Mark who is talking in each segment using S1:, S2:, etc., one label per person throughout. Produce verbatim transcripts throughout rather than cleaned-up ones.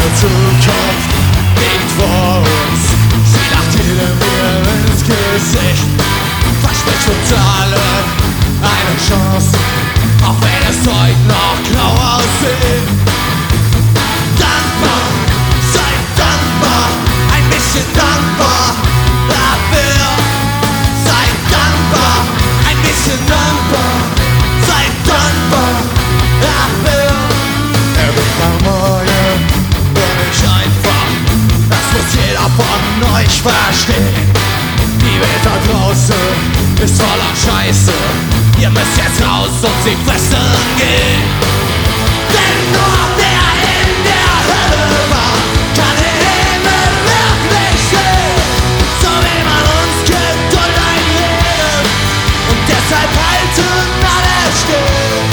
S1: Zukunft liegt vor uns. Sie lacht jedem mir ins Gesicht, verspricht uns allen eine Chance, auch wenn es heute noch grau aussieht. Dankbar, seid dankbar, ein bisschen dankbar dafür. Seid dankbar, ein bisschen dankbar, seid dankbar dafür. Er wird mal morgen und nicht einfach, das muss jeder von euch verstehen. Die Welt da draußen ist voller Scheiße, ihr müsst jetzt raus und sie fressen gehen. Denn nur wer in der Hölle war, kann den Himmel wirklich sehen. So will man uns Geduld einreden und deshalb halten alle still.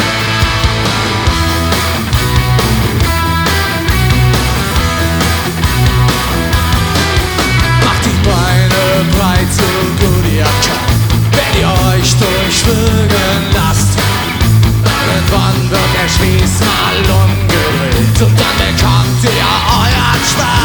S1: Macht die Beine breit, so gut ihr könnt, wenn ihr euch durchwürgen lasst. Irgendwann wird der Spieß mal umgedreht und dann bekommt ihr euren Spaß.